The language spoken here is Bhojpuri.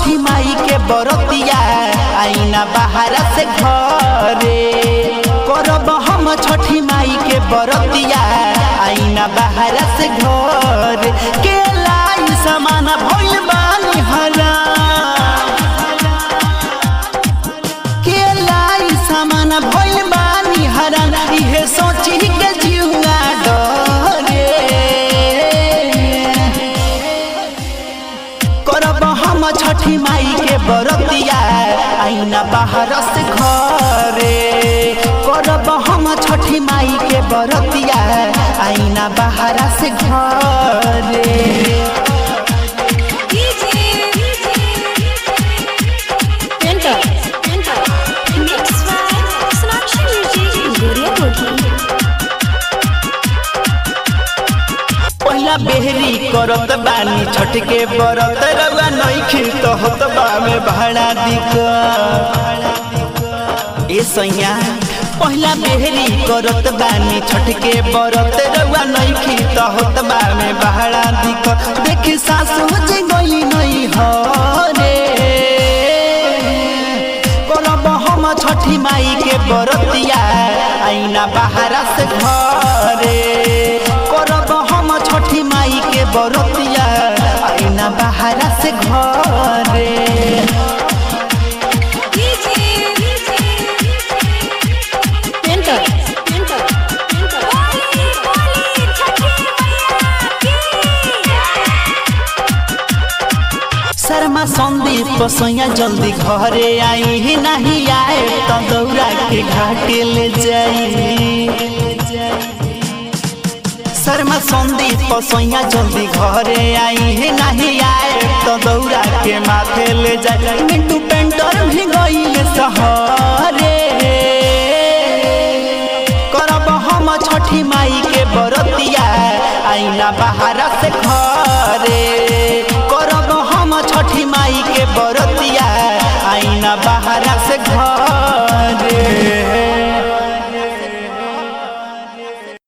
छठी माई के बरतिया आईना बाहर से घरे करब हम छठी माई के बरतिया आईना बाहर से घर के लाई समान भइल बानी हरा के लाई समान भइल बानी हरा इहे सोची के जीवा डरे करब हम छठी माई के बरतिया आईना बाहर से घरे करब हम छठी माई के बरतिया आईना बाहर से घरे पहिला बेहरी करत बानी छठ के बरत रउआ नइखे तो होत बा में भाड़ा दिक ए सैया पहिला बेहरी करत बानी छठ के बरत रउआ नइखे तो होत बा में भाड़ा दिक देखि सासु जे गई नई हरे करब हम छठी माई के बरतिया आईना बाहर से घरे करब हम छठी माई के बरतिया आईना बाहर से घरे शर्मा संदीप सैया जल्दी घरे आई नहीं आए तो दौड़ा के घाटे ले जाई शर्मा संदीप सैया जल्दी घरे आई नहीं आए तो दौड़ा के माथे ले जाए मिंटू पेंटर भी गई सहरे करब हम छठी माई के बरतिया आईना बाहर से घरे करब हम छठी माई के बरतिया आईना बाहर से घरे।